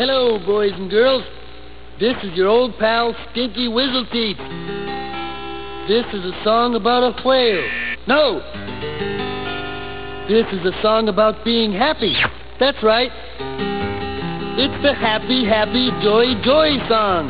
Hello, boys and girls. This is your old pal, Stinky Whizzleteeth. This is a song about a whale. No! This is a song about being happy. That's right. It's the happy, happy, joy, joy song.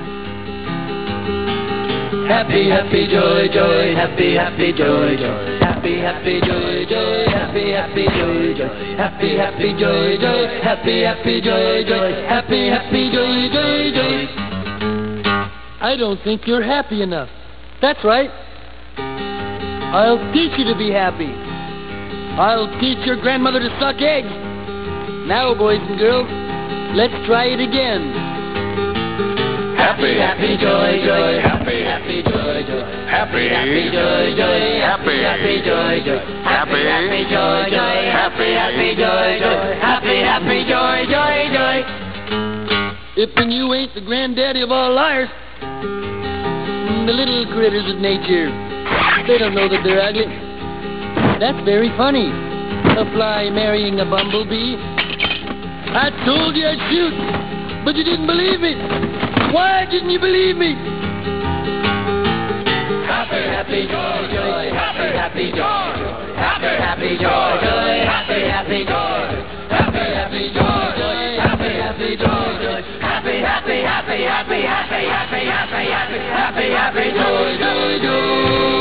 Happy, happy, joy, joy, happy, happy, joy, joy. Happy, happy, joy, joy, happy, happy, joy, joy. Happy, happy, joy, joy, happy, happy, joy, joy. Happy, happy, joy, joy, joy. I don't think you're happy enough. That's right. I'll teach you to be happy. I'll teach your grandmother to suck eggs. Now, boys and girls, let's try it again. Happy, happy, joy, joy. Happy, happy, joy, joy. Happy, happy, joy, joy. Happy, happy, joy, joy. Happy, happy, joy, joy. Happy, happy, joy, joy. Happy, happy, joy, joy, joy. If and you ain't the granddaddy of all liars, the little critters of nature, they don't know that they're ugly. That's very funny. A fly marrying a bumblebee. I told you I'd shoot, but you didn't believe me. Why didn't you believe me? Happy, happy, joy, joy. Happy, happy, joy, joy. Happy, happy, joy, joy. Happy, happy, joy, joy. Happy, happy, joy, joy. Happy, happy, joy, joy. Happy, happy, happy, happy, happy, happy, happy, happy, happy, happy, joy, joy, joy.